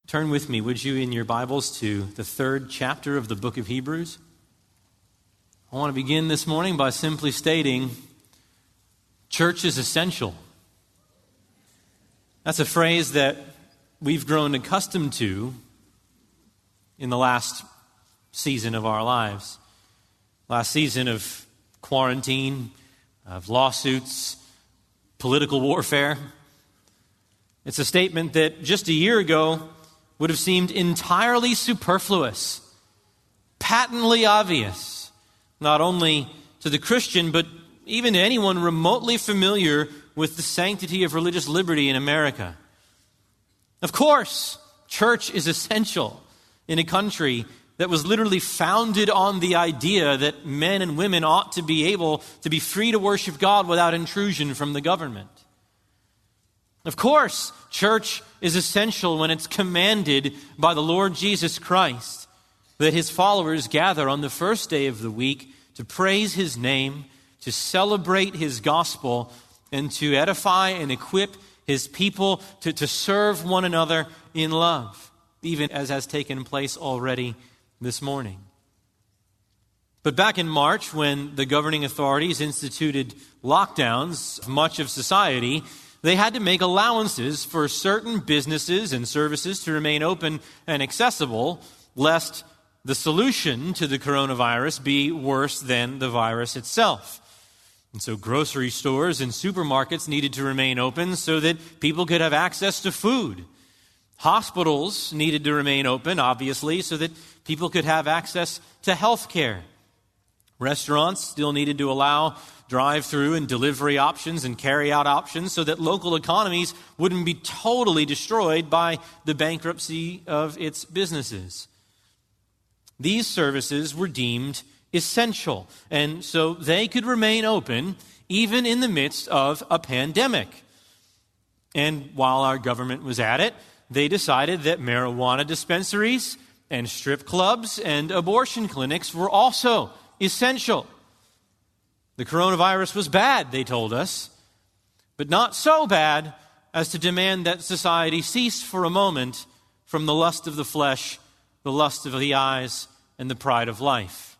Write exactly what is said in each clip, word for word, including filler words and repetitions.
Turn with me, would you, in your Bibles to the third chapter of the book of Hebrews. I want to begin this morning by simply stating, church is essential. That's a phrase that we've grown accustomed to in the last season of our lives. Last season of quarantine, of lawsuits, political warfare. It's a statement that just a year ago would have seemed entirely superfluous, patently obvious, not only to the Christian, but even to anyone remotely familiar with the sanctity of religious liberty in America. Of course, church is essential in a country that was literally founded on the idea that men and women ought to be able to be free to worship God without intrusion from the government. Of course, church is essential when it's commanded by the Lord Jesus Christ that his followers gather on the first day of the week to praise his name, to celebrate his gospel, and to edify and equip his people to, to serve one another in love, even as has taken place already this morning. But back in March, when the governing authorities instituted lockdowns of much of society, they had to make allowances for certain businesses and services to remain open and accessible, lest the solution to the coronavirus be worse than the virus itself. And so grocery stores and supermarkets needed to remain open so that people could have access to food. Hospitals needed to remain open, obviously, so that people could have access to health care. Restaurants still needed to allow drive-through and delivery options and carry-out options so that local economies wouldn't be totally destroyed by the bankruptcy of its businesses. These services were deemed essential, and so they could remain open even in the midst of a pandemic. And while our government was at it, they decided that marijuana dispensaries and strip clubs and abortion clinics were also essential. The coronavirus was bad, they told us, but not so bad as to demand that society cease for a moment from the lust of the flesh, the lust of the eyes, and the pride of life.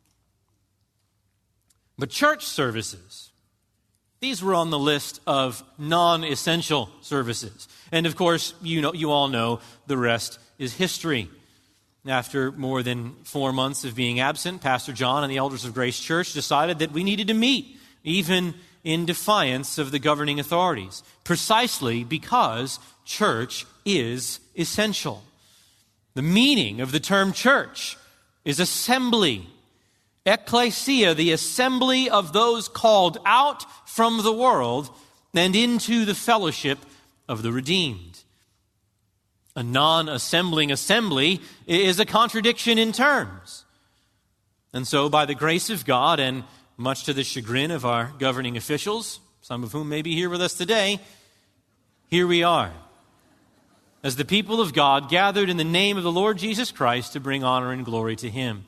But church services, these were on the list of non-essential services. And of course, you know, you all know the rest is history. After more than four months of being absent, Pastor John and the elders of Grace Church decided that we needed to meet, even in defiance of the governing authorities, precisely because church is essential. The meaning of the term church is assembly. Ecclesia, the assembly of those called out from the world and into the fellowship of the redeemed. A non-assembling assembly is a contradiction in terms. And so, by the grace of God, and much to the chagrin of our governing officials, some of whom may be here with us today, here we are, as the people of God gathered in the name of the Lord Jesus Christ to bring honor and glory to him.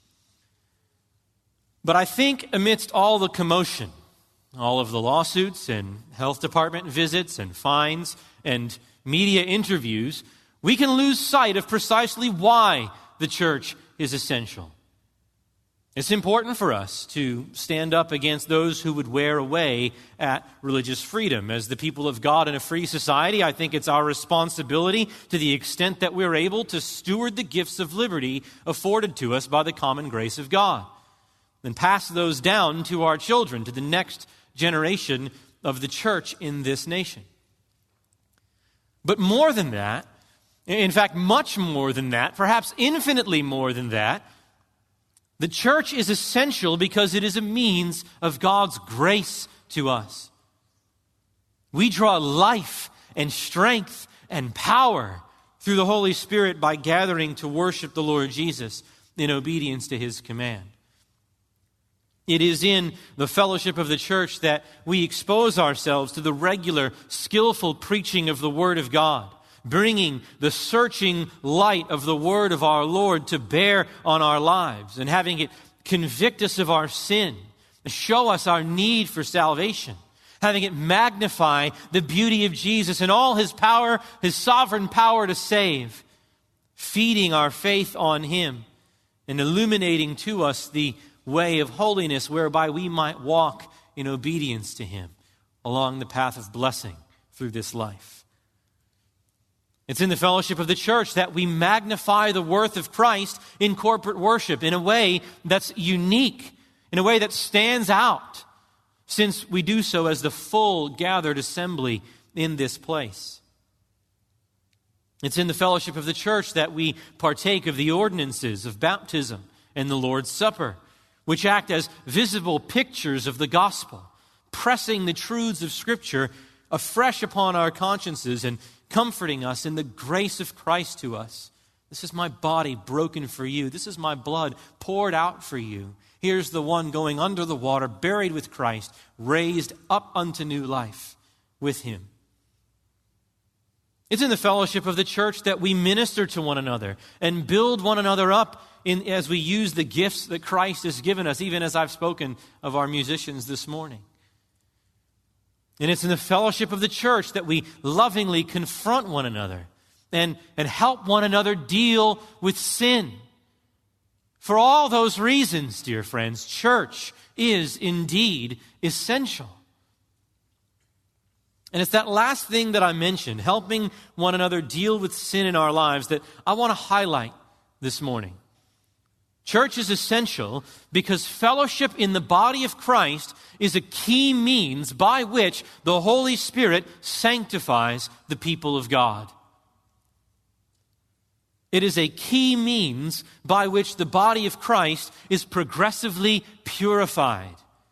But I think amidst all the commotion, all of the lawsuits and health department visits and fines and media interviews, we can lose sight of precisely why the church is essential. It's important for us to stand up against those who would wear away at religious freedom. As the people of God in a free society, I think it's our responsibility, to the extent that we're able, to steward the gifts of liberty afforded to us by the common grace of God, and pass those down to our children, to the next generation of the church in this nation. But more than that, in fact, much more than that, perhaps infinitely more than that, the church is essential because it is a means of God's grace to us. We draw life and strength and power through the Holy Spirit by gathering to worship the Lord Jesus in obedience to his command. It is in the fellowship of the church that we expose ourselves to the regular, skillful preaching of the Word of God, bringing the searching light of the Word of our Lord to bear on our lives and having it convict us of our sin, show us our need for salvation, having it magnify the beauty of Jesus and all his power, his sovereign power to save, feeding our faith on him and illuminating to us the way of holiness whereby we might walk in obedience to him along the path of blessing through this life. It's in the fellowship of the church that we magnify the worth of Christ in corporate worship in a way that's unique, in a way that stands out, since we do so as the full gathered assembly in this place. It's in the fellowship of the church that we partake of the ordinances of baptism and the Lord's Supper, which act as visible pictures of the gospel, pressing the truths of Scripture afresh upon our consciences and comforting us in the grace of Christ to us. This is my body broken for you. This is my blood poured out for you. Here's the one going under the water, buried with Christ, raised up unto new life with him. It's in the fellowship of the church that we minister to one another and build one another up in, as we use the gifts that Christ has given us, even as I've spoken of our musicians this morning. And it's in the fellowship of the church that we lovingly confront one another and, and help one another deal with sin. For all those reasons, dear friends, church is indeed essential. And it's that last thing that I mentioned, helping one another deal with sin in our lives, that I want to highlight this morning. Church is essential because fellowship in the body of Christ is a key means by which the Holy Spirit sanctifies the people of God. It is a key means by which the body of Christ is progressively purified,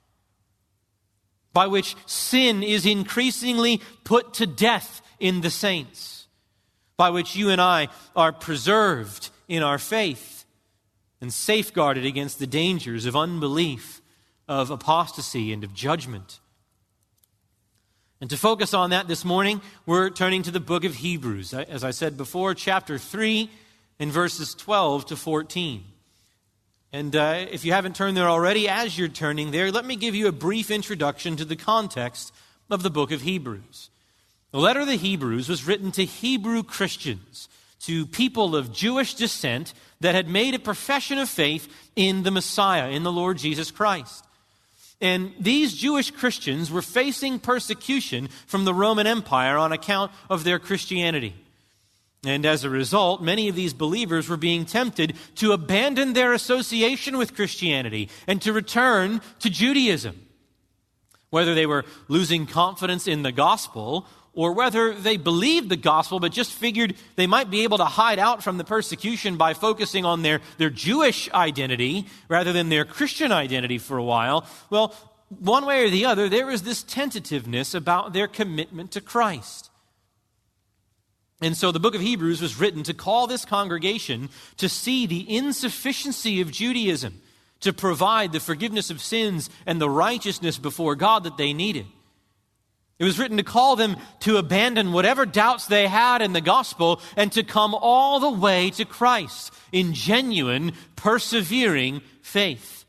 by which sin is increasingly put to death in the saints, by which you and I are preserved in our faith and safeguarded against the dangers of unbelief, of apostasy, and of judgment. And to focus on that this morning, we're turning to the book of Hebrews. As I said before, chapter three and verses twelve to fourteen. And uh, if you haven't turned there already, as you're turning there, let me give you a brief introduction to the context of the book of Hebrews. The letter of the Hebrews was written to Hebrew Christians, to people of Jewish descent that had made a profession of faith in the Messiah, in the Lord Jesus Christ. And these Jewish Christians were facing persecution from the Roman Empire on account of their Christianity. And as a result, many of these believers were being tempted to abandon their association with Christianity and to return to Judaism. Whether they were losing confidence in the gospel or whether they believed the gospel but just figured they might be able to hide out from the persecution by focusing on their, their Jewish identity rather than their Christian identity for a while, well, one way or the other, there was this tentativeness about their commitment to Christ. And so the book of Hebrews was written to call this congregation to see the insufficiency of Judaism to provide the forgiveness of sins and the righteousness before God that they needed. It was written to call them to abandon whatever doubts they had in the gospel and to come all the way to Christ in genuine, persevering faith.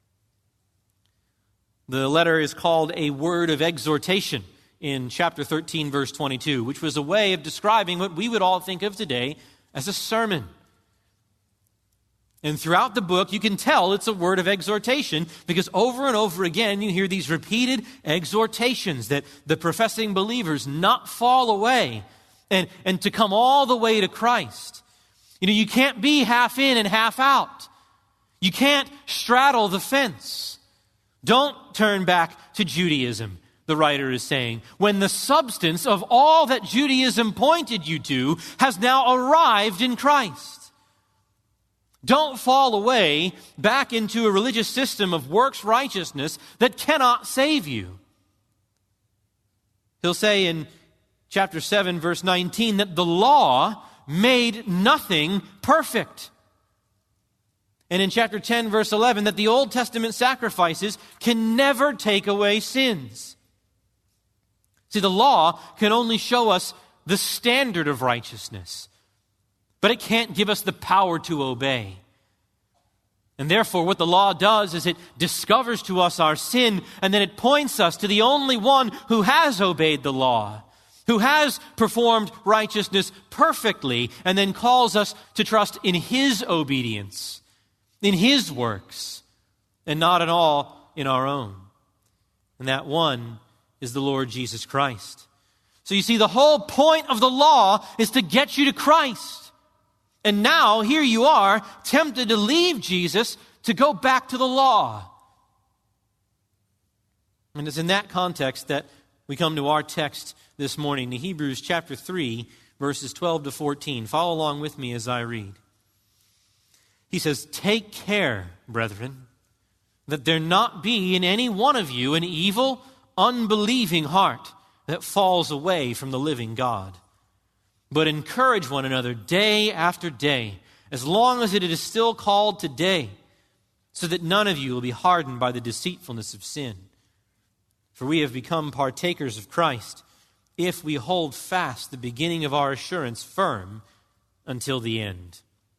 The letter is called a word of exhortation in chapter thirteen, verse twenty-two, which was a way of describing what we would all think of today as a sermon. And throughout the book, you can tell it's a word of exhortation because over and over again, you hear these repeated exhortations that the professing believers not fall away and, and to come all the way to Christ. You know, you can't be half in and half out. You can't straddle the fence. Don't turn back to Judaism, the writer is saying, when the substance of all that Judaism pointed you to has now arrived in Christ. Don't fall away back into a religious system of works righteousness that cannot save you. He'll say in chapter seven, verse nineteen, that the law made nothing perfect. And in chapter ten, verse eleven, that the Old Testament sacrifices can never take away sins. See, the law can only show us the standard of righteousness, but it can't give us the power to obey. And therefore, what the law does is it discovers to us our sin, and then it points us to the only one who has obeyed the law. who has performed righteousness perfectly, and then calls us to trust in his obedience, in his works, and not at all in our own. And that one is the Lord Jesus Christ. So you see, the whole point of the law is to get you to Christ. And now, here you are, tempted to leave Jesus to go back to the law. And it's in that context that we come to our text this morning, to Hebrews chapter three, verses twelve to fourteen. Follow along with me as I read. He says, "Take care, brethren, that there not be in any one of you an evil, unbelieving heart that falls away from the living God. But encourage one another day after day, as long as it is still called today, so that none of you will be hardened by the deceitfulness of sin. For we have become partakers of Christ, if we hold fast the beginning of our assurance firm until the end."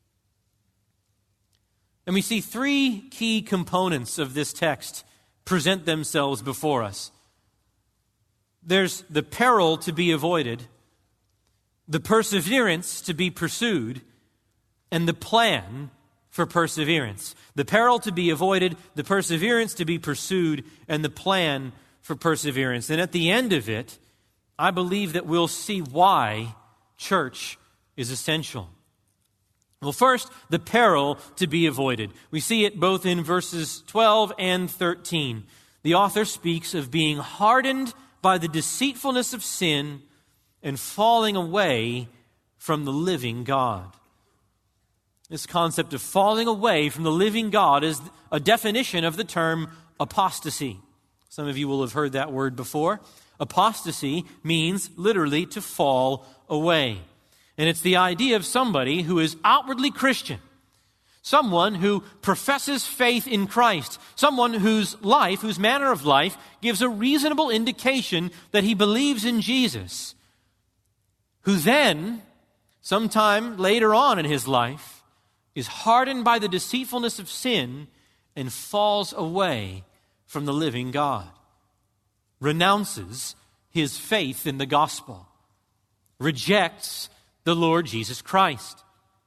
And we see three key components of this text present themselves before us. There's the peril to be avoided, the perseverance to be pursued, and the plan for perseverance. The peril to be avoided, the perseverance to be pursued, and the plan for perseverance. And at the end of it, I believe that we'll see why church is essential. Well, first, the peril to be avoided. We see it both in verses twelve and thirteen. The author speaks of being hardened by the deceitfulness of sin and falling away from the living God. This concept of falling away from the living God is a definition of the term apostasy. Some of you will have heard that word before. Apostasy means literally to fall away. And it's the idea of somebody who is outwardly Christian, someone who professes faith in Christ, someone whose life, whose manner of life, gives a reasonable indication that he believes in Jesus, who then, sometime later on in his life, is hardened by the deceitfulness of sin and falls away from the living God, renounces his faith in the gospel, rejects the Lord Jesus Christ.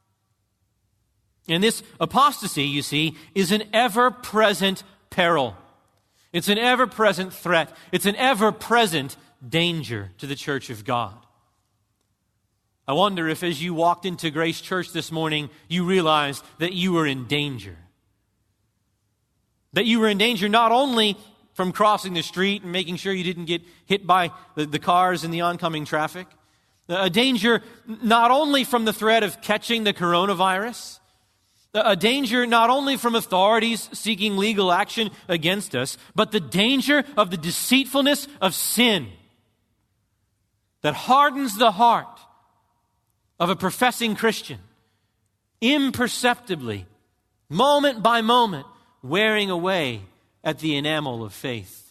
And this apostasy, you see, is an ever-present peril. It's an ever-present threat. It's an ever-present danger to the church of God. I wonder if as you walked into Grace Church this morning, you realized that you were in danger. That you were in danger not only from crossing the street and making sure you didn't get hit by the, the cars in the oncoming traffic, a danger not only from the threat of catching the coronavirus, a danger not only from authorities seeking legal action against us, but the danger of the deceitfulness of sin that hardens the heart of a professing Christian, imperceptibly, moment by moment, wearing away at the enamel of faith.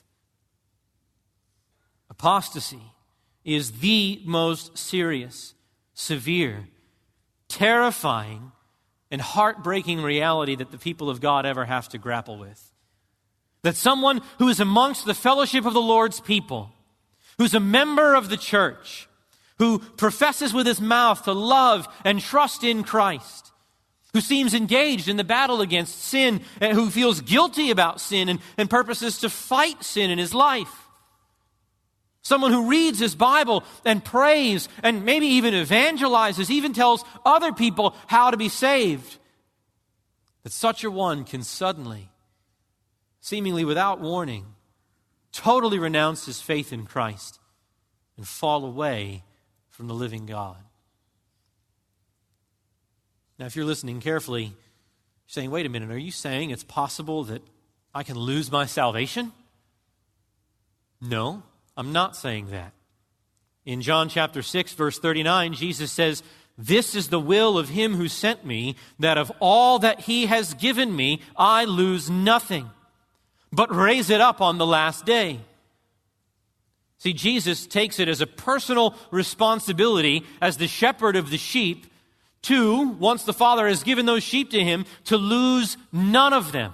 Apostasy is the most serious, severe, terrifying, and heartbreaking reality that the people of God ever have to grapple with. That someone who is amongst the fellowship of the Lord's people, who's a member of the church, who professes with his mouth to love and trust in Christ, who seems engaged in the battle against sin, and who feels guilty about sin and, and purposes to fight sin in his life. Someone who reads his Bible and prays and maybe even evangelizes, even tells other people how to be saved. That such a one can suddenly, seemingly without warning, totally renounce his faith in Christ and fall away from the living God. Now, if you're listening carefully, you're saying, wait a minute, are you saying it's possible that I can lose my salvation? No. I'm not saying that. In John chapter six, verse thirty-nine, Jesus says, "This is the will of him who sent me, that of all that he has given me, I lose nothing, but raise it up on the last day." See, Jesus takes it as a personal responsibility as the shepherd of the sheep to, once the Father has given those sheep to him, to lose none of them.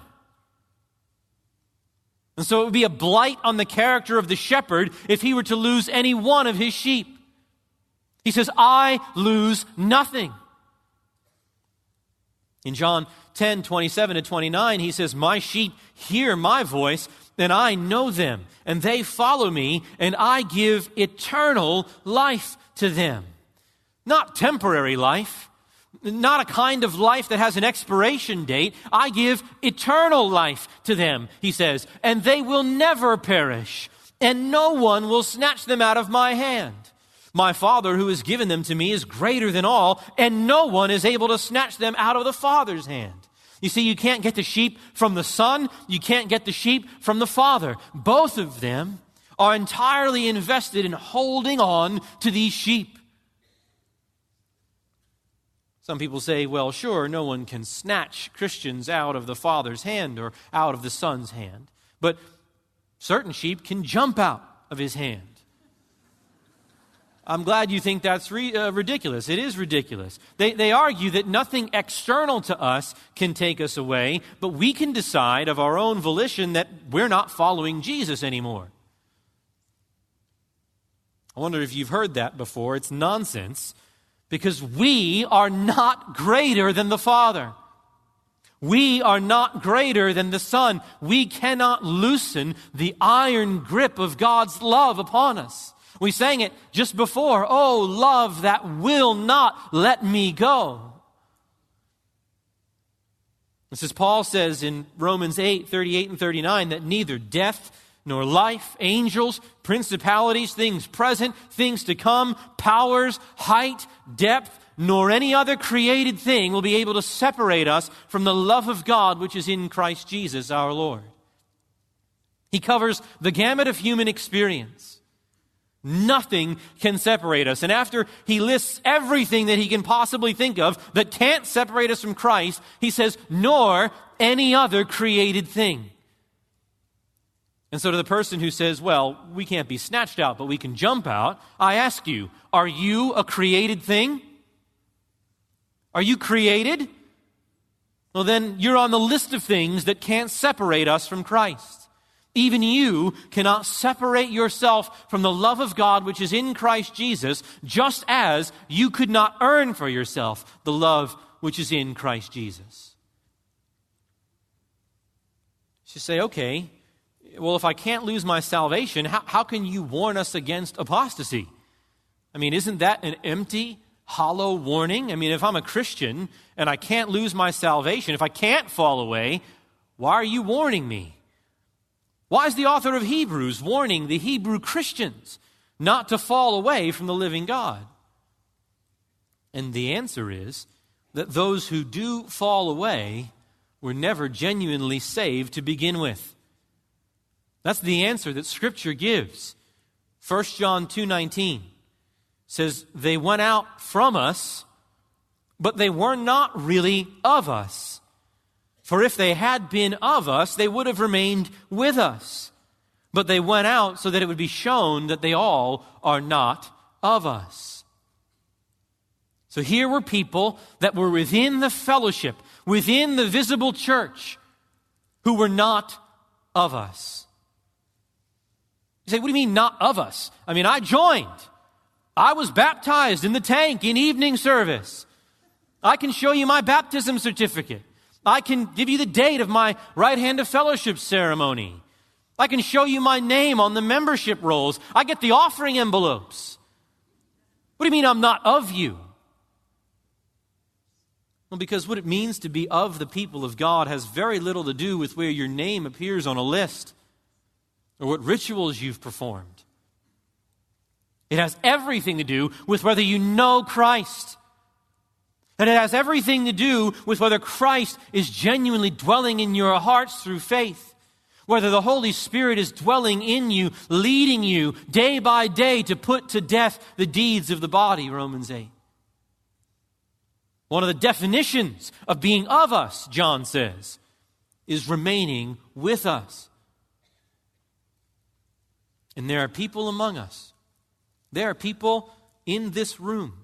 And so it would be a blight on the character of the shepherd if he were to lose any one of his sheep. He says, I lose nothing. In John ten, twenty-seven to twenty-nine, he says, my sheep hear my voice, and I know them, and they follow me, and I give eternal life to them. Not temporary life, not a kind of life that has an expiration date. I give eternal life to them, he says, and they will never perish, and no one will snatch them out of my hand. My Father who has given them to me is greater than all, and no one is able to snatch them out of the Father's hand. You see, you can't get the sheep from the Son. You can't get the sheep from the Father. Both of them are entirely invested in holding on to these sheep. Some people say, well, sure, no one can snatch Christians out of the Father's hand or out of the Son's hand. But certain sheep can jump out of his hand. I'm glad you think that's re, uh, ridiculous. It is ridiculous. They, they argue that nothing external to us can take us away, but we can decide of our own volition that we're not following Jesus anymore. I wonder if you've heard that before. It's nonsense, because we are not greater than the Father. We are not greater than the Son. We cannot loosen the iron grip of God's love upon us. We sang it just before. Oh, love that will not let me go. This is Paul says in Romans eight, thirty-eight and thirty-nine, that neither death nor life, angels, principalities, things present, things to come, powers, height, depth, nor any other created thing will be able to separate us from the love of God which is in Christ Jesus our Lord. He covers the gamut of human experience. Nothing can separate us. And after he lists everything that he can possibly think of that can't separate us from Christ, he says, nor any other created thing. And so to the person who says, well, we can't be snatched out, but we can jump out, I ask you, are you a created thing? Are you created? Well, then you're on the list of things that can't separate us from Christ. Even you cannot separate yourself from the love of God which is in Christ Jesus, just as you could not earn for yourself the love which is in Christ Jesus. You say, okay, well, if I can't lose my salvation, how, how can you warn us against apostasy? I mean, isn't that an empty, hollow warning? I mean, if I'm a Christian and I can't lose my salvation, if I can't fall away, why are you warning me? Why is the author of Hebrews warning the Hebrew Christians not to fall away from the living God? And the answer is that those who do fall away were never genuinely saved to begin with. That's the answer that Scripture gives. First John two nineteen says, they went out from us, but they were not really of us. For if they had been of us, they would have remained with us. But they went out so that it would be shown that they all are not of us. So here were people that were within the fellowship, within the visible church, who were not of us. You say, what do you mean not of us? I mean, I joined. I was baptized in the tank in evening service. I can show you my baptism certificate. I can give you the date of my right hand of fellowship ceremony. I can show you my name on the membership rolls. I get the offering envelopes. What do you mean I'm not of you? Well, because what it means to be of the people of God has very little to do with where your name appears on a list or what rituals you've performed. It has everything to do with whether you know Christ. And it has everything to do with whether Christ is genuinely dwelling in your hearts through faith. Whether the Holy Spirit is dwelling in you, leading you day by day to put to death the deeds of the body, Romans eight. One of the definitions of being of us, John says, is remaining with us. And there are people among us. There are people in this room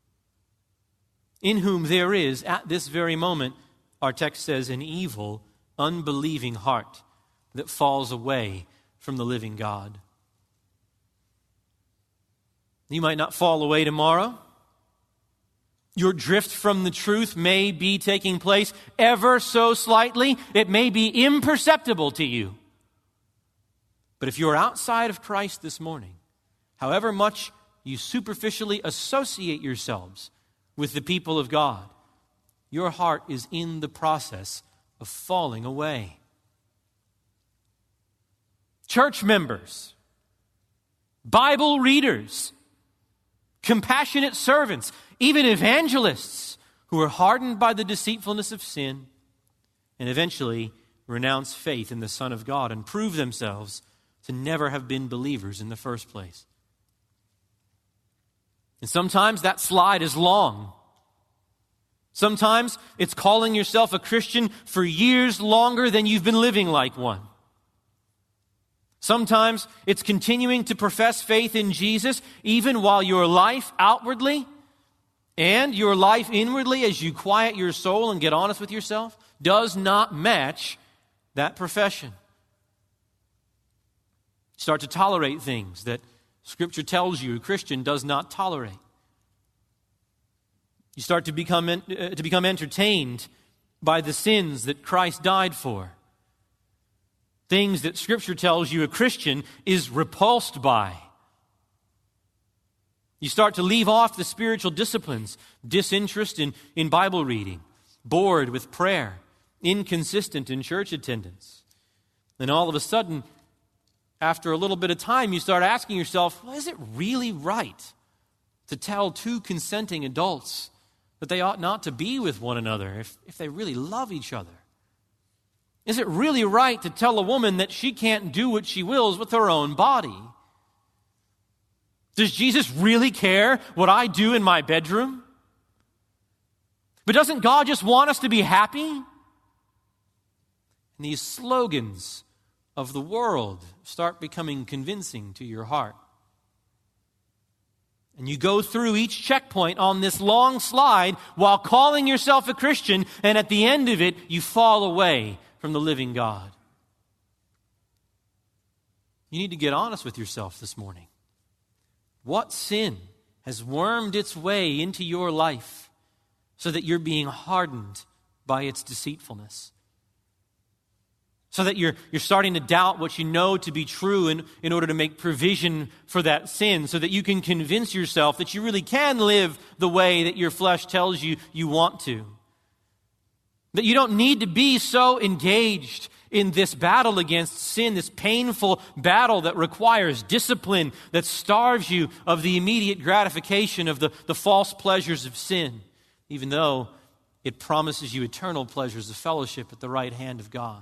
in whom there is, at this very moment, our text says, an evil, unbelieving heart that falls away from the living God. You might not fall away tomorrow. Your drift from the truth may be taking place ever so slightly. It may be imperceptible to you. But if you're outside of Christ this morning, however much you superficially associate yourselves with the people of God, your heart is in the process of falling away. Church members, Bible readers, compassionate servants, even evangelists who are hardened by the deceitfulness of sin and eventually renounce faith in the Son of God and prove themselves to never have been believers in the first place. And sometimes that slide is long. Sometimes it's calling yourself a Christian for years longer than you've been living like one. Sometimes it's continuing to profess faith in Jesus even while your life outwardly and your life inwardly, as you quiet your soul and get honest with yourself, does not match that profession. Start to tolerate things that Scripture tells you a Christian does not tolerate. You start to become, uh, to become entertained by the sins that Christ died for. Things that Scripture tells you a Christian is repulsed by. You start to leave off the spiritual disciplines, disinterest in, in Bible reading, bored with prayer, inconsistent in church attendance. Then all of a sudden, after a little bit of time, you start asking yourself, well, is it really right to tell two consenting adults that they ought not to be with one another if, if they really love each other? Is it really right to tell a woman that she can't do what she wills with her own body? Does Jesus really care what I do in my bedroom? But doesn't God just want us to be happy? And these slogans of the world start becoming convincing to your heart. And you go through each checkpoint on this long slide while calling yourself a Christian, and at the end of it, you fall away from the living God. You need to get honest with yourself this morning. What sin has wormed its way into your life so that you're being hardened by its deceitfulness? So that you're, you're starting to doubt what you know to be true in, in order to make provision for that sin, so that you can convince yourself that you really can live the way that your flesh tells you you want to. That you don't need to be so engaged in this battle against sin, this painful battle that requires discipline, that starves you of the immediate gratification of the, the false pleasures of sin, even though it promises you eternal pleasures of fellowship at the right hand of God.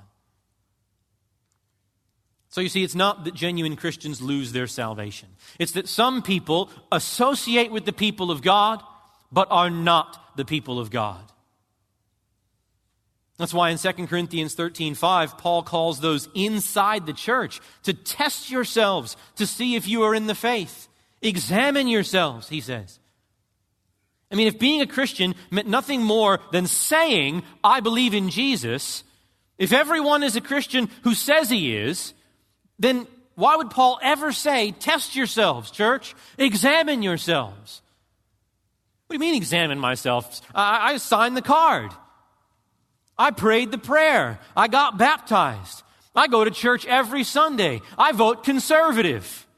So you see, it's not that genuine Christians lose their salvation. It's that some people associate with the people of God, but are not the people of God. That's why in Second Corinthians thirteen five, Paul calls those inside the church to test yourselves to see if you are in the faith. Examine yourselves, he says. I mean, if being a Christian meant nothing more than saying, I believe in Jesus, if everyone is a Christian who says he is, then why would Paul ever say, test yourselves, church? Examine yourselves. What do you mean, examine myself? I, I signed the card. I prayed the prayer. I got baptized. I go to church every Sunday. I vote conservative.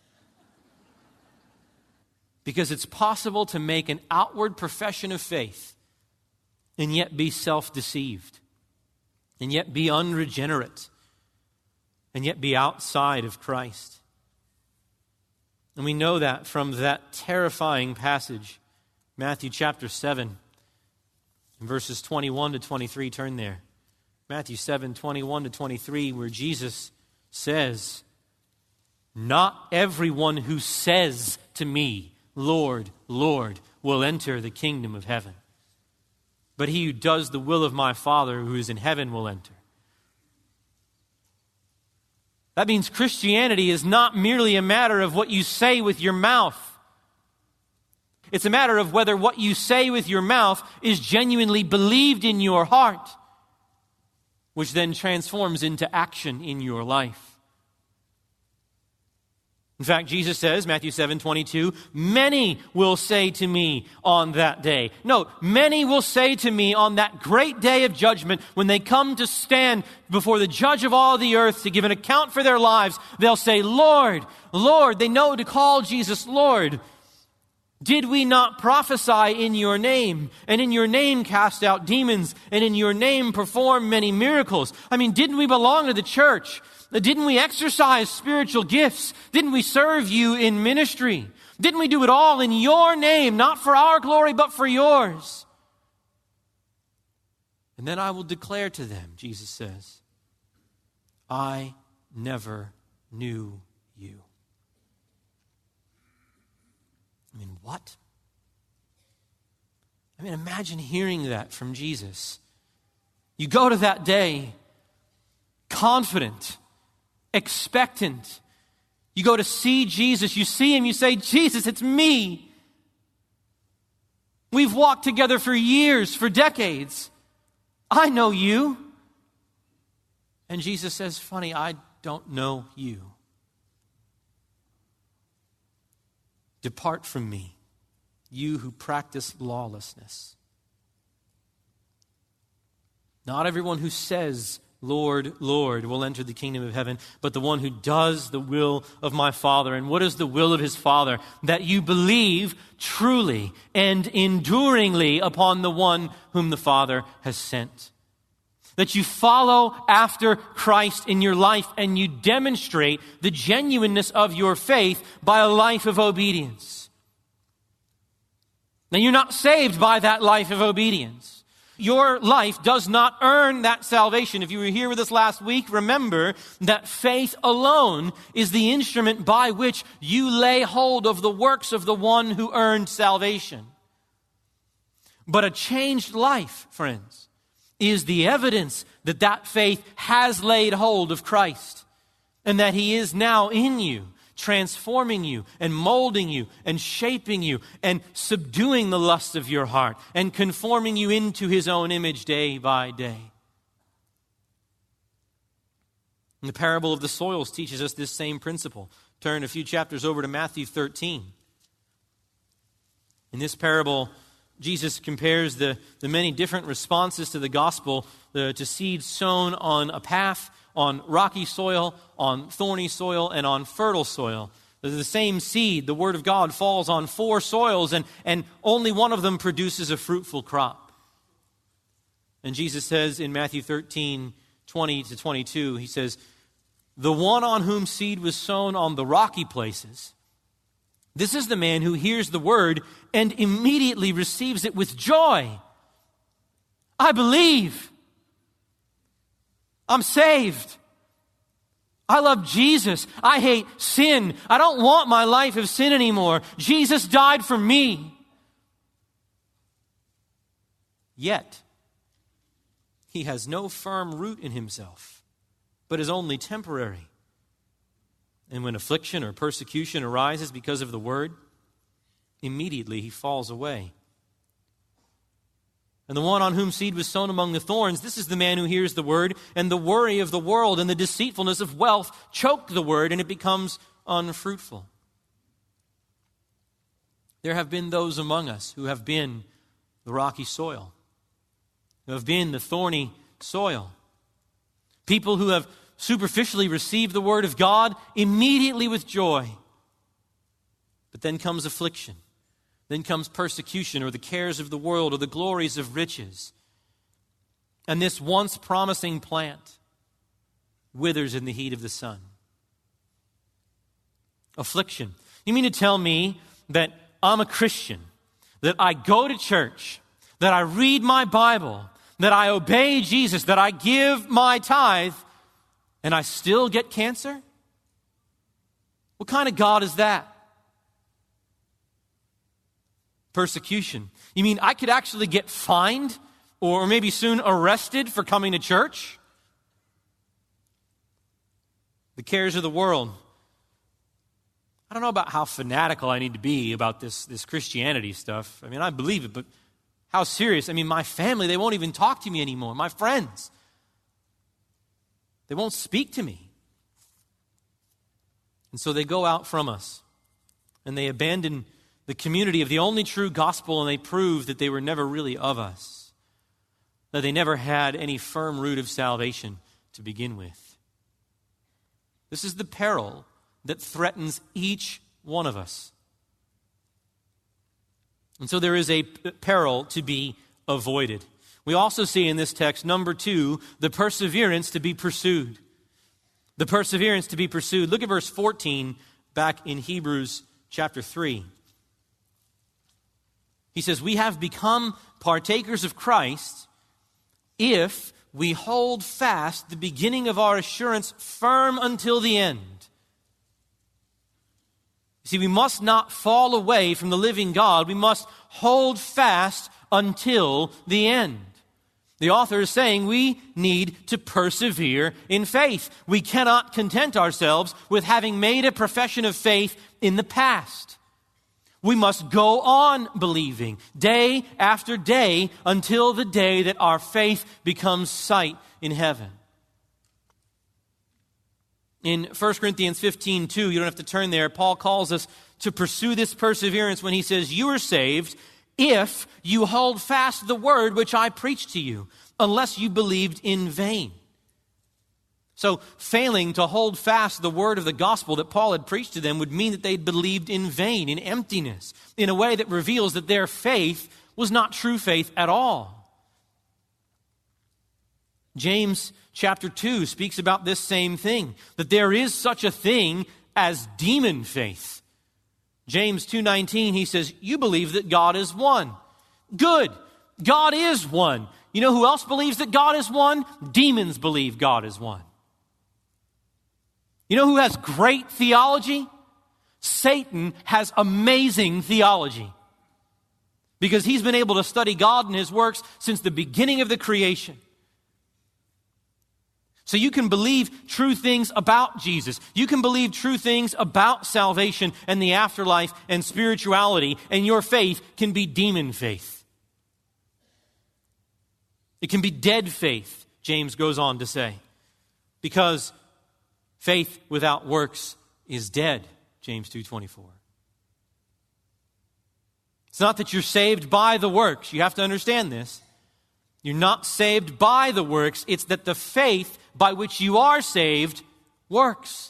Because it's possible to make an outward profession of faith and yet be self-deceived, and yet be unregenerate, and yet be outside of Christ. And we know that from that terrifying passage, Matthew chapter seven, in verses twenty-one to twenty-three. Turn there. Matthew seven, twenty-one to twenty-three, where Jesus says, not everyone who says to me, Lord, Lord, will enter the kingdom of heaven, but he who does the will of my Father who is in heaven will enter. That means Christianity is not merely a matter of what you say with your mouth. It's a matter of whether what you say with your mouth is genuinely believed in your heart, which then transforms into action in your life. In fact, Jesus says, Matthew seven twenty-two, many will say to me on that day. No, many will say to me on that great day of judgment when they come to stand before the judge of all the earth to give an account for their lives. They'll say, Lord, Lord. They know to call Jesus Lord. Did we not prophesy in your name, and in your name cast out demons, and in your name perform many miracles? I mean, didn't we belong to the church? Didn't we exercise spiritual gifts? Didn't we serve you in ministry? Didn't we do it all in your name, not for our glory, but for yours? And then I will declare to them, Jesus says, I never knew you. I mean, what? I mean, imagine hearing that from Jesus. You go to that day confident, expectant. You go to see Jesus. You see him. You say, Jesus, it's me. We've walked together for years, for decades. I know you. And Jesus says, funny, I don't know you. Depart from me, you who practice lawlessness. Not everyone who says, Lord, Lord, will enter the kingdom of heaven, but the one who does the will of my Father. And what is the will of his Father? That you believe truly and enduringly upon the one whom the Father has sent. That you follow after Christ in your life and you demonstrate the genuineness of your faith by a life of obedience. Now, you're not saved by that life of obedience. Your life does not earn that salvation. If you were here with us last week, remember that faith alone is the instrument by which you lay hold of the works of the one who earned salvation. But a changed life, friends, is the evidence that that faith has laid hold of Christ and that he is now in you, transforming you and molding you and shaping you and subduing the lusts of your heart and conforming you into his own image day by day. And the parable of the soils teaches us this same principle. Turn a few chapters over to Matthew thirteen. In this parable, Jesus compares the, the many different responses to the gospel the, to seed sown on a path, on rocky soil, on thorny soil, and on fertile soil. The same seed, the word of God, falls on four soils, and, and only one of them produces a fruitful crop. And Jesus says in Matthew thirteen, twenty to twenty-two, he says, the one on whom seed was sown on the rocky places, this is the man who hears the word and immediately receives it with joy. I believe. I'm saved. I love Jesus. I hate sin. I don't want my life of sin anymore. Jesus died for me. Yet, he has no firm root in himself, but is only temporary. And when affliction or persecution arises because of the word, immediately he falls away. And the one on whom seed was sown among the thorns, this is the man who hears the word, and the worry of the world and the deceitfulness of wealth choke the word, and it becomes unfruitful. There have been those among us who have been the rocky soil, who have been the thorny soil. People who have superficially received the word of God immediately with joy. But then comes affliction. Then comes persecution or the cares of the world or the glories of riches. And this once promising plant withers in the heat of the sun. Affliction. You mean to tell me that I'm a Christian, that I go to church, that I read my Bible, that I obey Jesus, that I give my tithe, and I still get cancer? What kind of God is that? Persecution. You mean I could actually get fined or maybe soon arrested for coming to church? The cares of the world. I don't know about how fanatical I need to be about this, this Christianity stuff. I mean, I believe it, but how serious? I mean, my family, they won't even talk to me anymore. My friends, they won't speak to me. And so they go out from us, and they abandon the community of the only true gospel, and they prove that they were never really of us, that they never had any firm root of salvation to begin with. This is the peril that threatens each one of us. And so there is a peril to be avoided. We also see in this text, number two, the perseverance to be pursued. The perseverance to be pursued. Look at verse fourteen back in Hebrews chapter three. He says, we have become partakers of Christ if we hold fast the beginning of our assurance firm until the end. You see, we must not fall away from the living God. We must hold fast until the end. The author is saying we need to persevere in faith. We cannot content ourselves with having made a profession of faith in the past. We must go on believing day after day until the day that our faith becomes sight in heaven. In First Corinthians fifteen two, you don't have to turn there, Paul calls us to pursue this perseverance when he says, you are saved if you hold fast the word which I preached to you, unless you believed in vain. So failing to hold fast the word of the gospel that Paul had preached to them would mean that they'd believed in vain, in emptiness, in a way that reveals that their faith was not true faith at all. James chapter two speaks about this same thing, that there is such a thing as demon faith. James two nineteen, he says, you believe that God is one. Good. God is one. You know who else believes that God is one? Demons believe God is one. You know who has great theology? Satan has amazing theology, because he's been able to study God and his works since the beginning of the creation. So you can believe true things about Jesus. You can believe true things about salvation and the afterlife and spirituality, and your faith can be demon faith. It can be dead faith, James goes on to say, because faith without works is dead, James two twenty-four. It's not that you're saved by the works. You have to understand this. You're not saved by the works. It's that the faith by which you are saved works.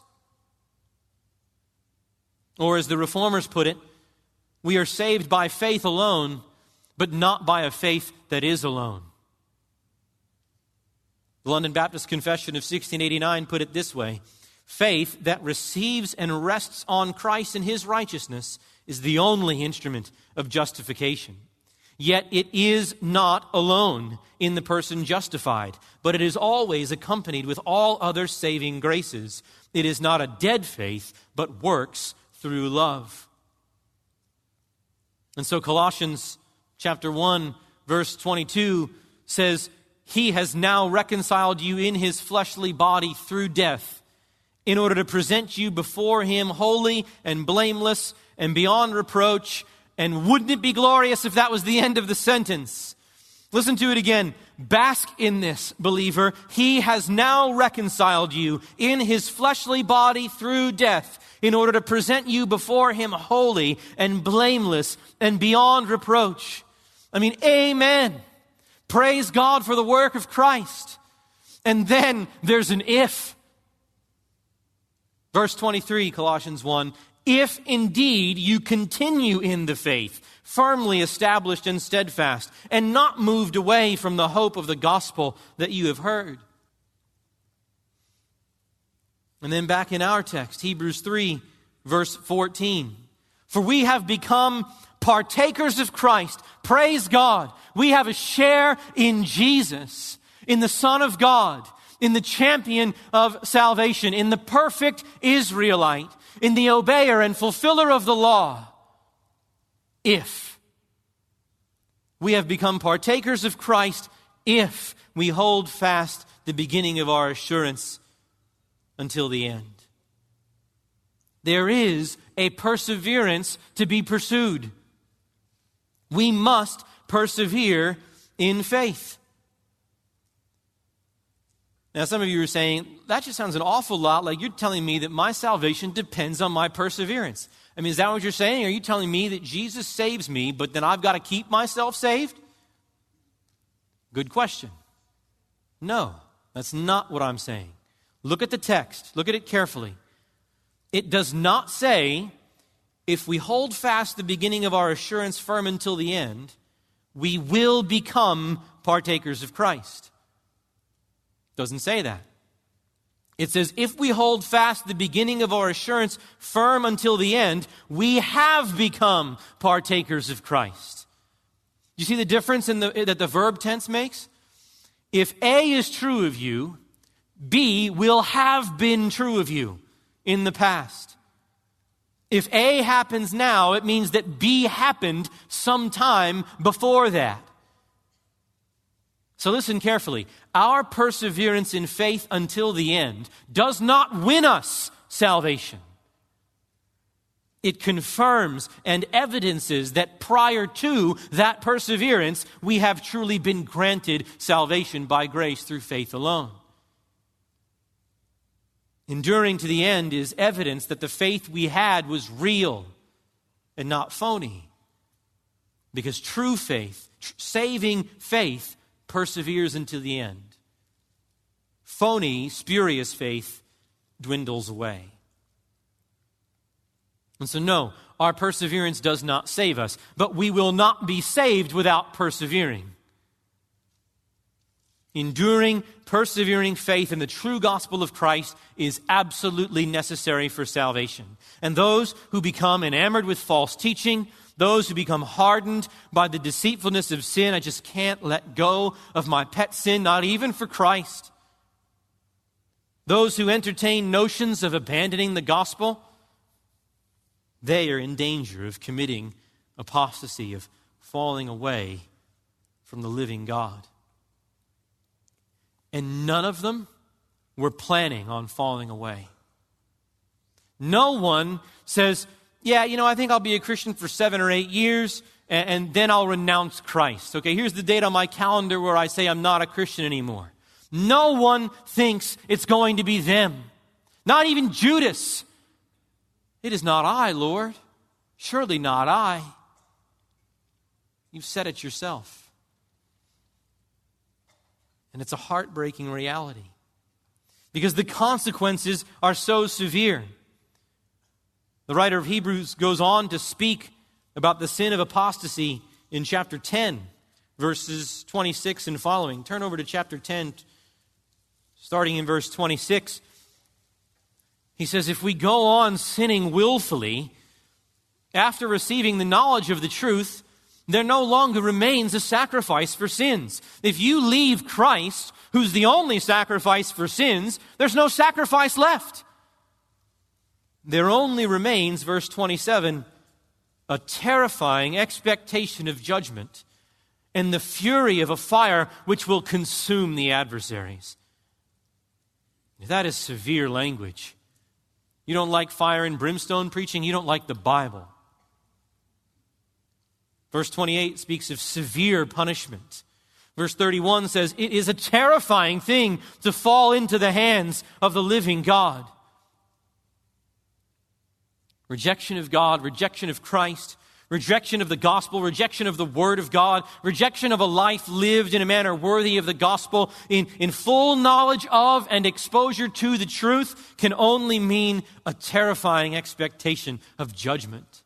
Or as the Reformers put it, we are saved by faith alone, but not by a faith that is alone. The London Baptist Confession of sixteen eighty-nine put it this way: faith that receives and rests on Christ and his righteousness is the only instrument of justification. Yet it is not alone in the person justified, but it is always accompanied with all other saving graces. It is not a dead faith, but works through love. And so Colossians chapter one, verse twenty-two says, he has now reconciled you in his fleshly body through death, in order to present you before him holy and blameless and beyond reproach. And wouldn't it be glorious if that was the end of the sentence? Listen to it again. Bask in this, believer. He has now reconciled you in his fleshly body through death, in order to present you before him holy and blameless and beyond reproach. I mean, amen. Praise God for the work of Christ. And then there's an if. Verse twenty-three, Colossians one, if indeed you continue in the faith, firmly established and steadfast, and not moved away from the hope of the gospel that you have heard. And then back in our text, Hebrews three, verse fourteen, for we have become partakers of Christ. Praise God. We have a share in Jesus, in the Son of God, in the champion of salvation, in the perfect Israelite, in the obeyer and fulfiller of the law. If we have become partakers of Christ, if we hold fast the beginning of our assurance until the end. There is a perseverance to be pursued. We must persevere in faith. Now, some of you are saying, that just sounds an awful lot like you're telling me that my salvation depends on my perseverance. I mean, is that what you're saying? Are you telling me that Jesus saves me, but then I've got to keep myself saved? Good question. No, that's not what I'm saying. Look at the text. Look at it carefully. It does not say, if we hold fast the beginning of our assurance firm until the end, we will become partakers of Christ. Doesn't say that. It says, if we hold fast the beginning of our assurance firm until the end, we have become partakers of Christ. You see the difference in the, that the verb tense makes? If A is true of you, B will have been true of you in the past. If A happens now, it means that B happened sometime before that. So listen carefully. Our perseverance in faith until the end does not win us salvation. It confirms and evidences that prior to that perseverance, we have truly been granted salvation by grace through faith alone. Enduring to the end is evidence that the faith we had was real and not phony. Because true faith, tr- saving faith, perseveres until the end. Phony, spurious faith dwindles away. And so no, our perseverance does not save us, but we will not be saved without persevering. Enduring, persevering faith in the true gospel of Christ is absolutely necessary for salvation. And those who become enamored with false teaching, those who become hardened by the deceitfulness of sin, I just can't let go of my pet sin, not even for Christ. Those who entertain notions of abandoning the gospel, they are in danger of committing apostasy, of falling away from the living God. And none of them were planning on falling away. No one says, yeah, you know, I think I'll be a Christian for seven or eight years, and, and then I'll renounce Christ. Okay, here's the date on my calendar where I say I'm not a Christian anymore. No one thinks it's going to be them. Not even Judas. It is not I, Lord. Surely not I. You've said it yourself. And it's a heartbreaking reality because the consequences are so severe. The writer of Hebrews goes on to speak about the sin of apostasy in chapter ten, verses twenty-six and following. Turn over to chapter ten, starting in verse twenty-six. He says, if we go on sinning willfully after receiving the knowledge of the truth, there no longer remains a sacrifice for sins. If you leave Christ, who's the only sacrifice for sins, there's no sacrifice left. There only remains, verse twenty-seven, a terrifying expectation of judgment and the fury of a fire which will consume the adversaries. That is severe language. You don't like fire and brimstone preaching, you don't like the Bible. Verse twenty-eight speaks of severe punishment. Verse thirty-one says, it is a terrifying thing to fall into the hands of the living God. Rejection of God, rejection of Christ, rejection of the gospel, rejection of the word of God, rejection of a life lived in a manner worthy of the gospel, in, in full knowledge of and exposure to the truth, can only mean a terrifying expectation of judgment.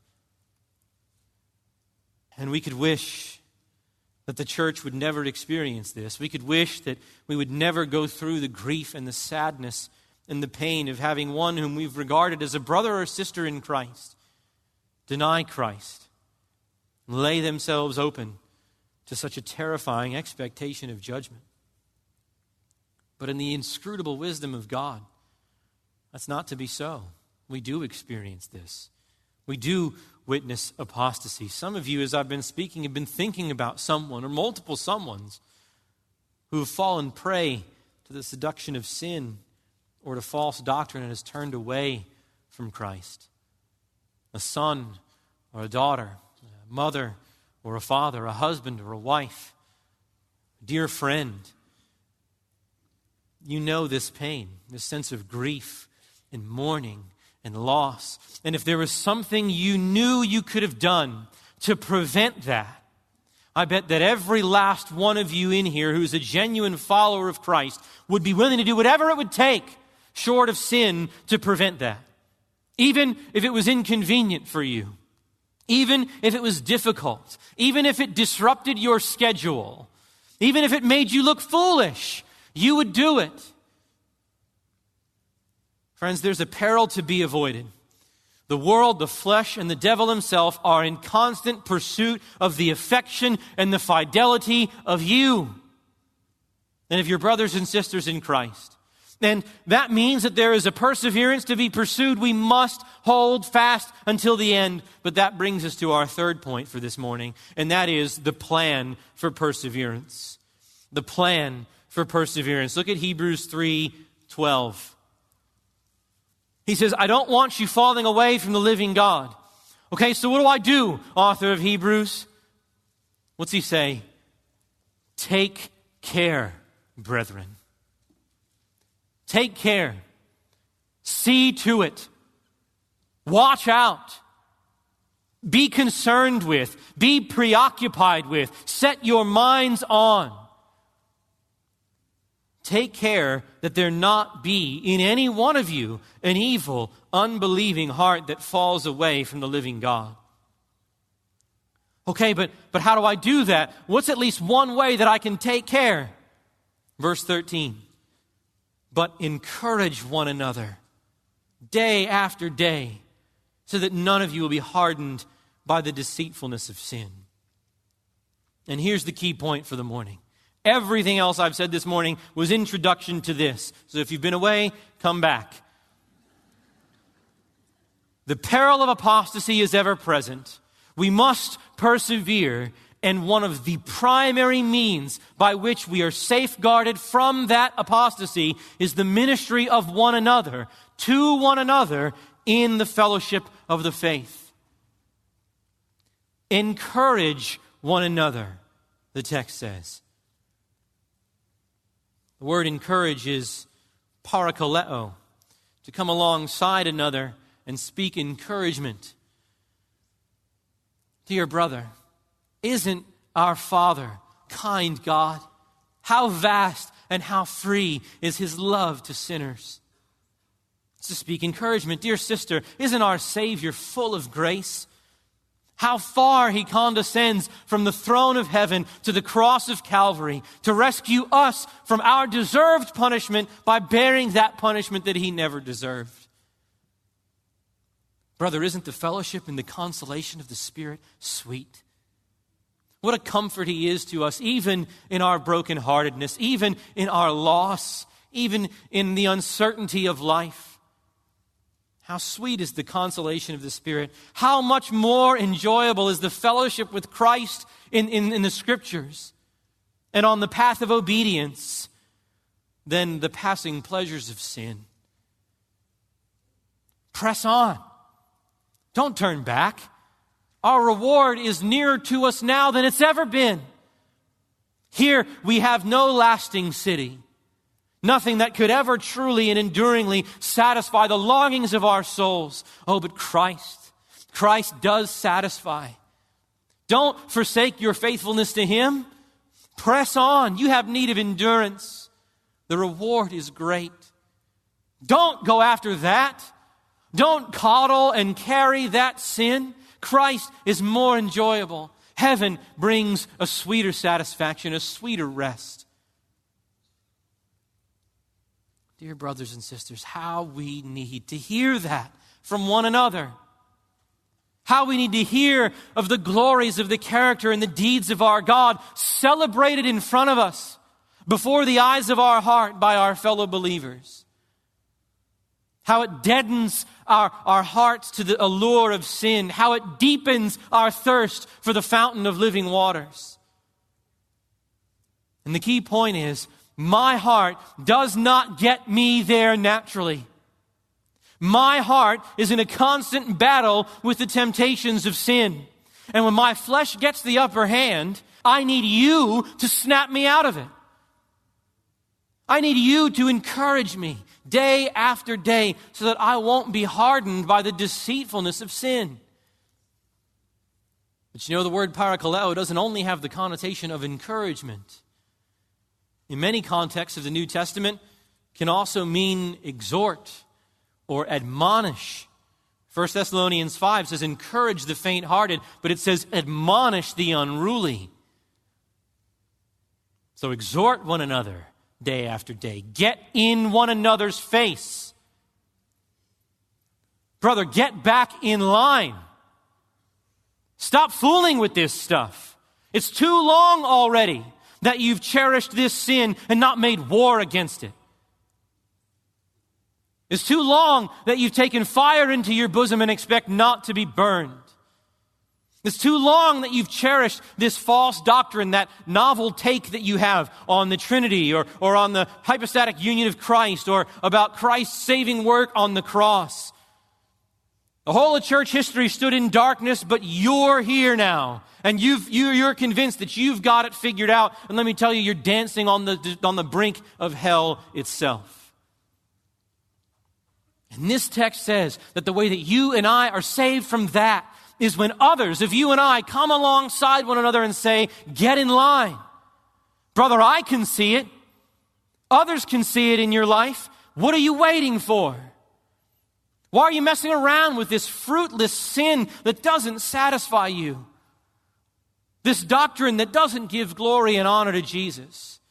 And we could wish that the church would never experience this. We could wish that we would never go through the grief and the sadness and the pain of having one whom we've regarded as a brother or sister in Christ deny Christ, lay themselves open to such a terrifying expectation of judgment. But in the inscrutable wisdom of God, that's not to be so. We do experience this. We do witness apostasy. Some of you, as I've been speaking, have been thinking about someone or multiple someones who have fallen prey to the seduction of sin or to false doctrine and has turned away from Christ. A son or a daughter, a mother or a father, a husband or a wife, a dear friend. You know this pain, this sense of grief and mourning and loss. And if there was something you knew you could have done to prevent that, I bet that every last one of you in here who's a genuine follower of Christ would be willing to do whatever it would take, short of sin, to prevent that. Even if it was inconvenient for you, even if it was difficult, even if it disrupted your schedule, even if it made you look foolish, you would do it. Friends, there's a peril to be avoided. The world, the flesh, and the devil himself are in constant pursuit of the affection and the fidelity of you and of your brothers and sisters in Christ. And that means that there is a perseverance to be pursued. We must hold fast until the end. But that brings us to our third point for this morning, and that is the plan for perseverance. The plan for perseverance. Look at Hebrews three twelve. He says, I don't want you falling away from the living God. Okay, so what do I do, author of Hebrews? What's he say? Take care, brethren. Take care. See to it. Watch out. Be concerned with. Be preoccupied with. Set your minds on. Take care that there not be in any one of you an evil, unbelieving heart that falls away from the living God. Okay, but, but how do I do that? What's at least one way that I can take care? Verse thirteen. But encourage one another day after day, so that none of you will be hardened by the deceitfulness of sin. And here's the key point for the morning. Everything else I've said this morning was introduction to this. So if you've been away, come back. The peril of apostasy is ever present. We must persevere, and one of the primary means by which we are safeguarded from that apostasy is the ministry of one another, to one another in the fellowship of the faith. Encourage one another, the text says. The word encourage is parakaleo, to come alongside another and speak encouragement. Dear brother, isn't our Father kind God? How vast and how free is His love to sinners? To speak encouragement. Dear sister, isn't our Savior full of grace? How far He condescends from the throne of heaven to the cross of Calvary to rescue us from our deserved punishment by bearing that punishment that He never deserved. Brother, isn't the fellowship and the consolation of the Spirit sweet? What a comfort He is to us, even in our brokenheartedness, even in our loss, even in the uncertainty of life. How sweet is the consolation of the Spirit. How much more enjoyable is the fellowship with Christ in, in, in the Scriptures and on the path of obedience than the passing pleasures of sin. Press on. Don't turn back. Our reward is nearer to us now than it's ever been. Here we have no lasting city. Nothing that could ever truly and enduringly satisfy the longings of our souls. Oh, but Christ, Christ does satisfy. Don't forsake your faithfulness to Him. Press on. You have need of endurance. The reward is great. Don't go after that. Don't coddle and carry that sin. Christ is more enjoyable. Heaven brings a sweeter satisfaction, a sweeter rest. Dear brothers and sisters, how we need to hear that from one another. How we need to hear of the glories of the character and the deeds of our God celebrated in front of us before the eyes of our heart by our fellow believers. How it deadens our, our hearts to the allure of sin. How it deepens our thirst for the fountain of living waters. And the key point is, my heart does not get me there naturally. My heart is in a constant battle with the temptations of sin. And when my flesh gets the upper hand, I need you to snap me out of it. I need you to encourage me day after day so that I won't be hardened by the deceitfulness of sin. But you know, the word parakaleo doesn't only have the connotation of encouragement. In many contexts of the New Testament, it can also mean exhort or admonish. First Thessalonians five says, encourage the faint-hearted, but it says, admonish the unruly. So exhort one another day after day. Get in one another's face. Brother, get back in line. Stop fooling with this stuff. It's too long already that you've cherished this sin and not made war against it. It's too long that you've taken fire into your bosom and expect not to be burned. It's too long that you've cherished this false doctrine, that novel take that you have on the Trinity or, or on the hypostatic union of Christ or about Christ's saving work on the cross. The whole of church history stood in darkness, but you're here now. And you've, you, you're convinced that you've got it figured out. And let me tell you, you're dancing on the, on the brink of hell itself. And this text says that the way that you and I are saved from that is when others of you and I come alongside one another and say, get in line. Brother, I can see it. Others can see it in your life. What are you waiting for? Why are you messing around with this fruitless sin that doesn't satisfy you? This doctrine that doesn't give glory and honor to Jesus.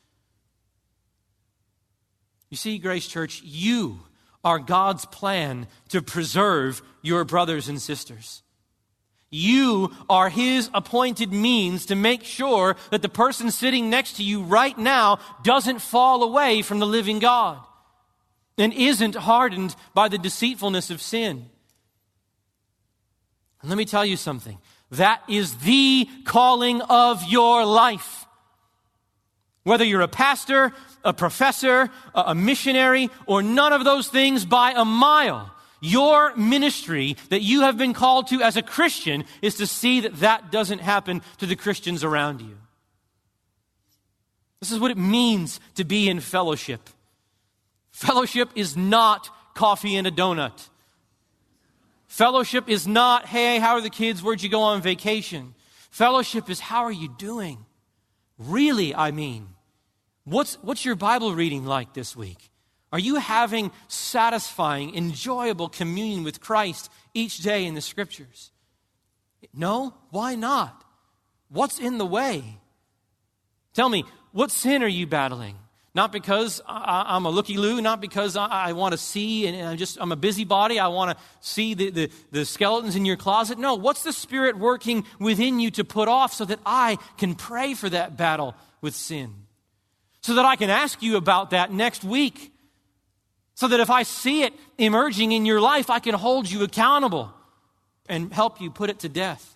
You see, Grace Church, you are God's plan to preserve your brothers and sisters. You are His appointed means to make sure that the person sitting next to you right now doesn't fall away from the living God and isn't hardened by the deceitfulness of sin. And let me tell you something. That is the calling of your life. Whether you're a pastor, a professor, a missionary, or none of those things by a mile, your ministry that you have been called to as a Christian is to see that that doesn't happen to the Christians around you. This is what it means to be in fellowship. Fellowship is not coffee and a donut. Fellowship is not, hey, how are the kids? Where'd you go on vacation? Fellowship is, how are you doing? Really, I mean. What's, what's your Bible reading like this week? Are you having satisfying, enjoyable communion with Christ each day in the Scriptures? No? Why not? What's in the way? Tell me, what sin are you battling? Not because I, I'm a looky-loo, not because I, I want to see, and I'm just I'm a busybody. I want to see the, the, the skeletons in your closet. No, what's the Spirit working within you to put off so that I can pray for that battle with sin? So that I can ask you about that next week. So that if I see it emerging in your life, I can hold you accountable and help you put it to death.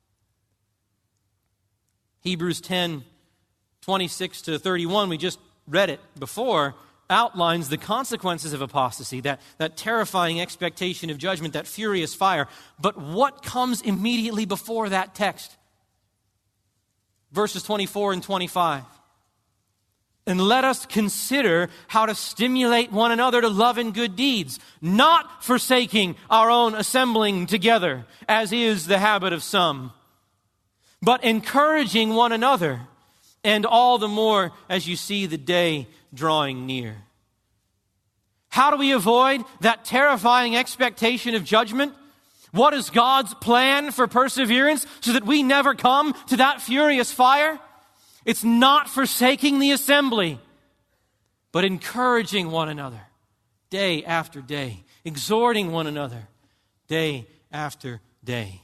Hebrews ten, twenty-six to thirty-one, we just read it before, outlines the consequences of apostasy, that, that terrifying expectation of judgment, that furious fire. But what comes immediately before that text? Verses twenty-four and twenty-five. And let us consider how to stimulate one another to love and good deeds, not forsaking our own assembling together, as is the habit of some, but encouraging one another, and all the more as you see the day drawing near. How do we avoid that terrifying expectation of judgment? What is God's plan for perseverance so that we never come to that furious fire? It's not forsaking the assembly, but encouraging one another day after day, exhorting one another day after day.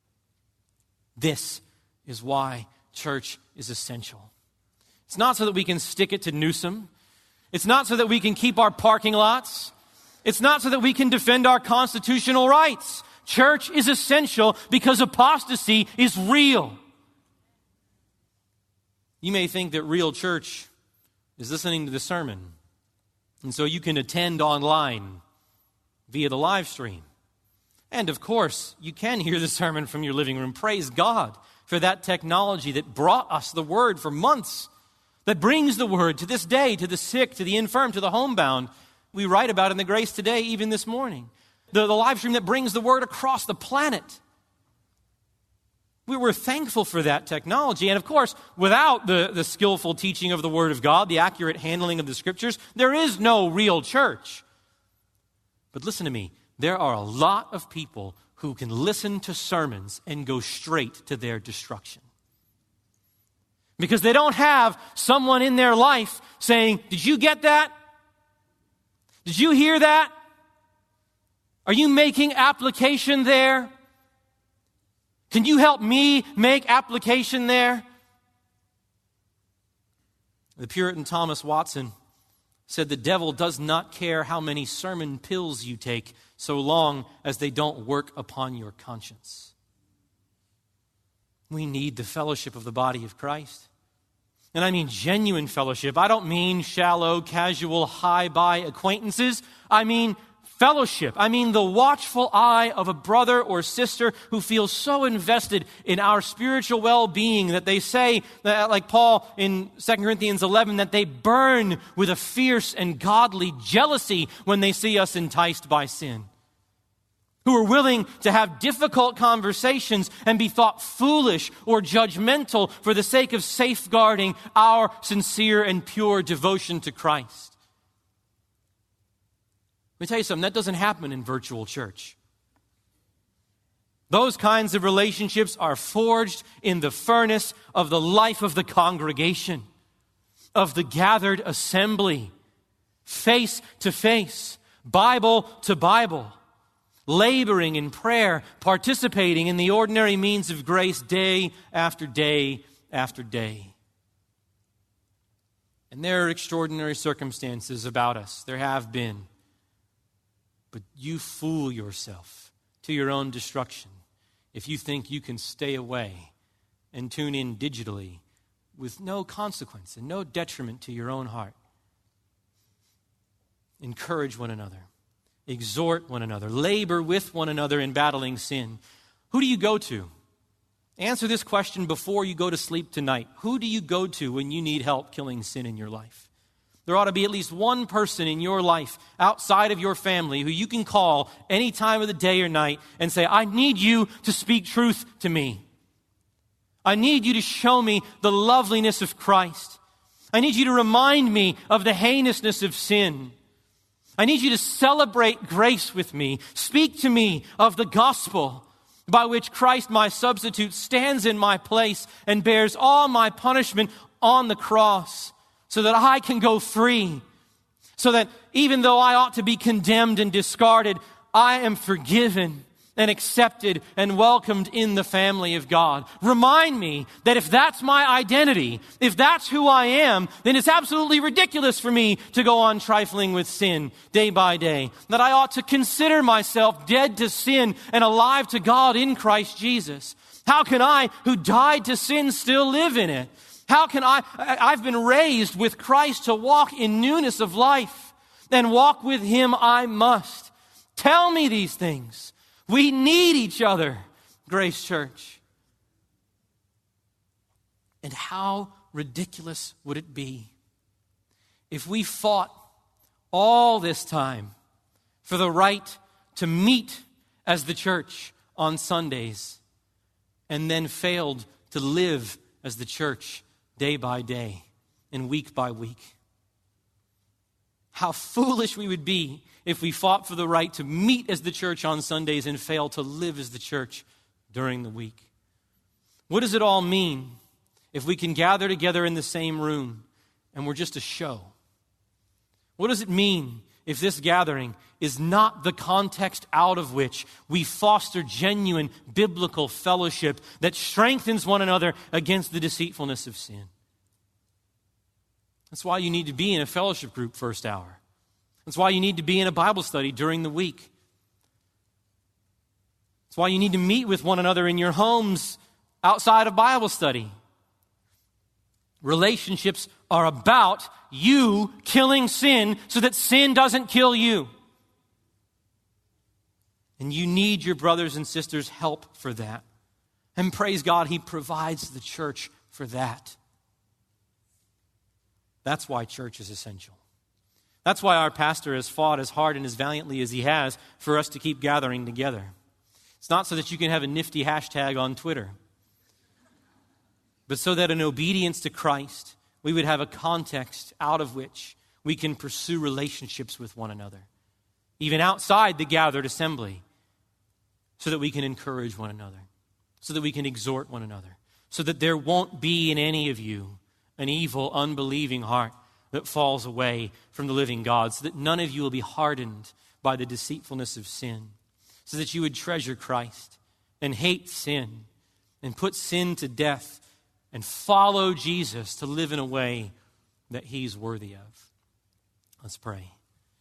This is why church is essential. It's not so that we can stick it to Newsom. It's not so that we can keep our parking lots. It's not so that we can defend our constitutional rights. Church is essential because apostasy is real. You may think that real church is listening to the sermon, and so you can attend online via the live stream. And of course, you can hear the sermon from your living room. Praise God for that technology that brought us the word for months, that brings the word to this day, to the sick, to the infirm, to the homebound. We write about in the Grace Today, even this morning. The, the live stream that brings the word across the planet. We were thankful for that technology. And of course, without the, the skillful teaching of the Word of God, the accurate handling of the Scriptures, there is no real church. But listen to me, there are a lot of people who can listen to sermons and go straight to their destruction. Because they don't have someone in their life saying, did you get that? Did you hear that? Are you making application there? Can you help me make application there? The Puritan Thomas Watson said the devil does not care how many sermon pills you take so long as they don't work upon your conscience. We need the fellowship of the body of Christ. And I mean genuine fellowship. I don't mean shallow, casual, hi-bye acquaintances. I mean fellowship. I mean the watchful eye of a brother or sister who feels so invested in our spiritual well-being that they say, that, like Paul in Second Corinthians eleven, that they burn with a fierce and godly jealousy when they see us enticed by sin. Who are willing to have difficult conversations and be thought foolish or judgmental for the sake of safeguarding our sincere and pure devotion to Christ. Let me tell you something, that doesn't happen in virtual church. Those kinds of relationships are forged in the furnace of the life of the congregation, of the gathered assembly, face to face, Bible to Bible, laboring in prayer, participating in the ordinary means of grace day after day after day. And there are extraordinary circumstances about us. There have been. But you fool yourself to your own destruction if you think you can stay away and tune in digitally with no consequence and no detriment to your own heart. Encourage one another. Exhort one another. Labor with one another in battling sin. Who do you go to? Answer this question before you go to sleep tonight. Who do you go to when you need help killing sin in your life? There ought to be at least one person in your life outside of your family who you can call any time of the day or night and say, I need you to speak truth to me. I need you to show me the loveliness of Christ. I need you to remind me of the heinousness of sin. I need you to celebrate grace with me. Speak to me of the gospel by which Christ, my substitute, stands in my place and bears all my punishment on the cross, so that I can go free, so that even though I ought to be condemned and discarded, I am forgiven and accepted and welcomed in the family of God. Remind me that if that's my identity, if that's who I am, then it's absolutely ridiculous for me to go on trifling with sin day by day. That I ought to consider myself dead to sin and alive to God in Christ Jesus. How can I, who died to sin, still live in it? How can I, I've been raised with Christ to walk in newness of life, and walk with Him I must. Tell me these things. We need each other, Grace Church. And how ridiculous would it be if we fought all this time for the right to meet as the church on Sundays and then failed to live as the church day by day and week by week? How foolish we would be if we fought for the right to meet as the church on Sundays and fail to live as the church during the week. What does it all mean if we can gather together in the same room and we're just a show? What does it mean if this gathering is not the context out of which we foster genuine biblical fellowship that strengthens one another against the deceitfulness of sin? That's why you need to be in a fellowship group first hour. That's why you need to be in a Bible study during the week. That's why you need to meet with one another in your homes outside of Bible study. Relationships are about you killing sin so that sin doesn't kill you. And you need your brothers and sisters' help for that. And praise God, He provides the church for that. That's why church is essential. That's why our pastor has fought as hard and as valiantly as he has for us to keep gathering together. It's not so that you can have a nifty hashtag on Twitter, but so that in obedience to Christ, we would have a context out of which we can pursue relationships with one another, even outside the gathered assembly, so that we can encourage one another, so that we can exhort one another, so that there won't be in any of you an evil, unbelieving heart that falls away from the living God, so that none of you will be hardened by the deceitfulness of sin, so that you would treasure Christ and hate sin and put sin to death and follow Jesus to live in a way that he's worthy of. Let's pray.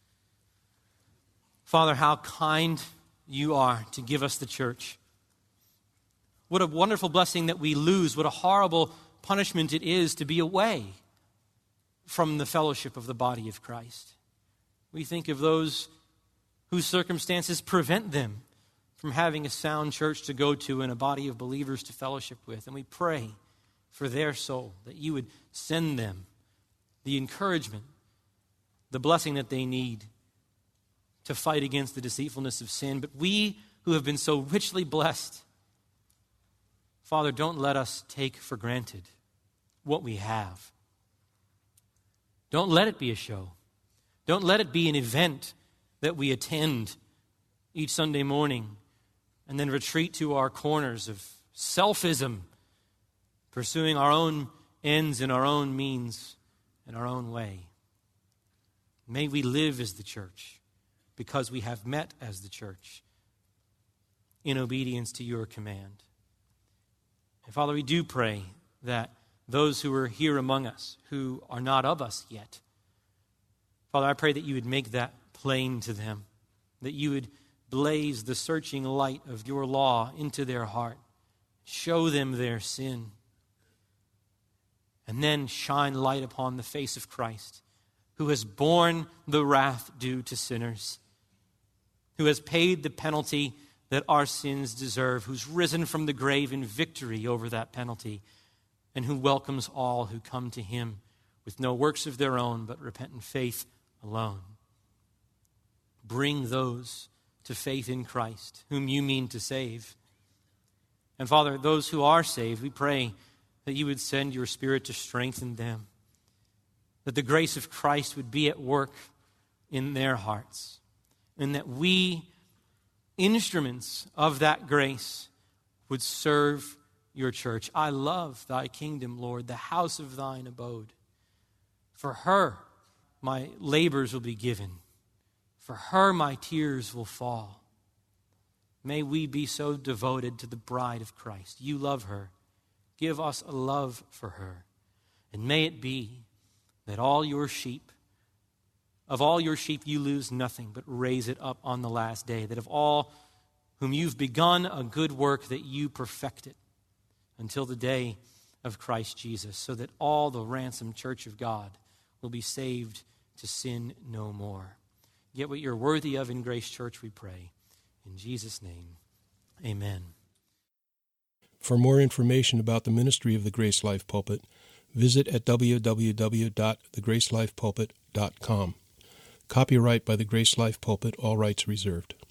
Father, how kind you are to give us the church. What a wonderful blessing that we lose. What a horrible punishment it is to be away from the fellowship of the body of Christ. We think of those whose circumstances prevent them from having a sound church to go to and a body of believers to fellowship with. And we pray for their soul, that you would send them the encouragement, the blessing that they need to fight against the deceitfulness of sin. But we who have been so richly blessed, Father, don't let us take for granted what we have. Don't let it be a show. Don't let it be an event that we attend each Sunday morning and then retreat to our corners of selfism, pursuing our own ends in our own means, in our own way. May we live as the church because we have met as the church in obedience to your command. And Father, we do pray that those who are here among us, who are not of us yet, Father, I pray that you would make that plain to them, that you would blaze the searching light of your law into their heart, show them their sin, and then shine light upon the face of Christ, who has borne the wrath due to sinners, who has paid the penalty that our sins deserve, who's risen from the grave in victory over that penalty, and who welcomes all who come to him with no works of their own, but repentant faith alone. Bring those to faith in Christ, whom you mean to save. And Father, those who are saved, we pray that you would send your Spirit to strengthen them, that the grace of Christ would be at work in their hearts, and that we, instruments of that grace, would serve your church. I love thy kingdom, Lord, the house of thine abode. For her my labors will be given. For her my tears will fall. May we be so devoted to the bride of Christ. You love her. Give us a love for her. And may it be that all your sheep, of all your sheep you lose nothing, but raise it up on the last day. That of all whom you've begun a good work, that you perfect it until the day of Christ Jesus, so that all the ransomed church of God will be saved to sin no more. Get what you're worthy of in Grace Church, we pray. In Jesus' name, amen. For more information about the ministry of the Grace Life Pulpit, visit at w w w dot the grace life pulpit dot com. Copyright by the Grace Life Pulpit, all rights reserved.